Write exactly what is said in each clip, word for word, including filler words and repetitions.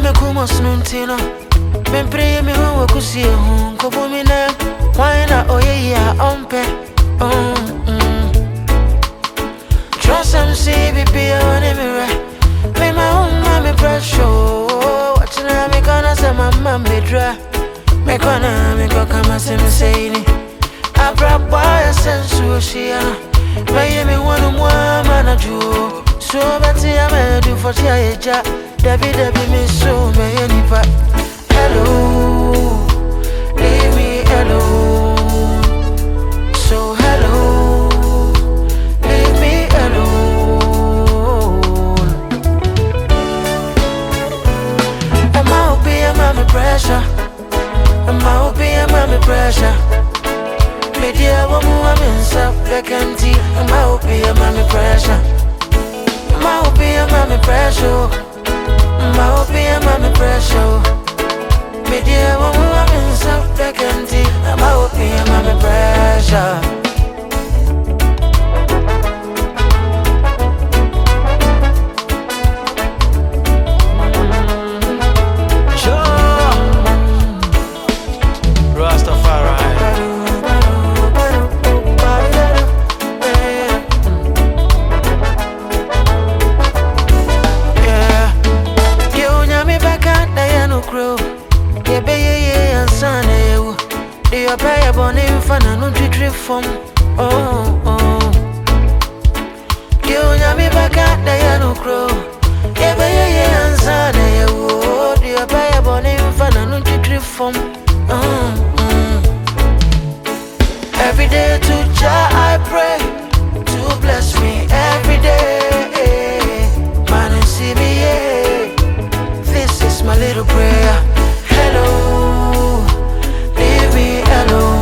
me kumo snuntino. Me pray me ho kusi ho ko bumina. Why na oye ya ompe. Oh. Trust and see be be on me right. Me my own mommy pressure. Watching me gonna say my mom be dry. Me gonna me go come as him say ni. I brought boy a sense to Oceana. Me me one more man a do. So betty I me do for tia ja. Debbie Debbie me so me any pa. Hello, leave me alone. So hello, leave me alone. Am I be a mommy pressure? Am I be a mommy pressure? Media woman I'm in sub vacancy. Am I be a mommy pressure? Am I be a mommy pressure? Am I be a mommy pressure? Media woman I'm in sub vacancy. Am I be a mommy pressure? From oh oh, you nya me back at the yano crow. Yeah, but yeah, yeah, and son, yeah, oh, you buy a bonnet fan and not trip from. Every day to Jah I pray to bless me every day. Man, and see me, yeah. This is my little prayer. Hello, leave me alone.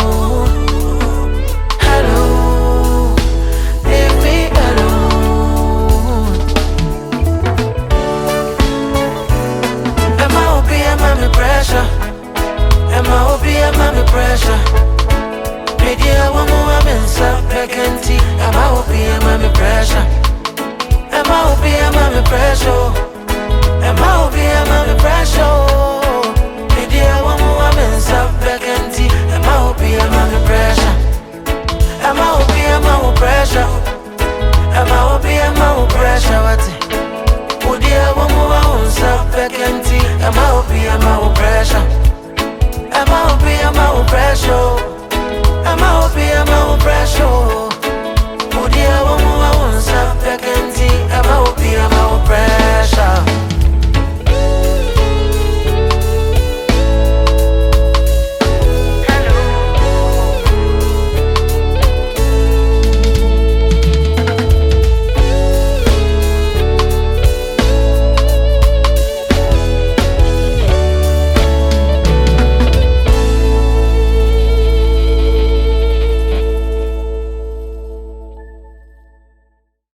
Am I be a mommy pressure? Media woman I'm in sub vacancy. Am I be a mommy pressure? Am I be a mommy pressure?